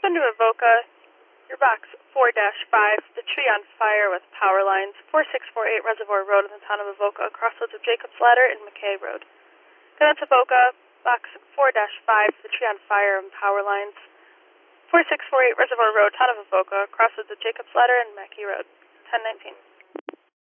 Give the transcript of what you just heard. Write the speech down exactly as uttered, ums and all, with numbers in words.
Send to Avoca, your box four dash five, the tree on fire with power lines, four six four eight Reservoir Road in the town of Avoca, crossroads of Jacob's Ladder and McKay Road. That's Avoca, box four dash five, the tree on fire and power lines, four six four eight Reservoir Road, town of Avoca, crossroads of Jacob's Ladder and McKay Road, ten nineteen.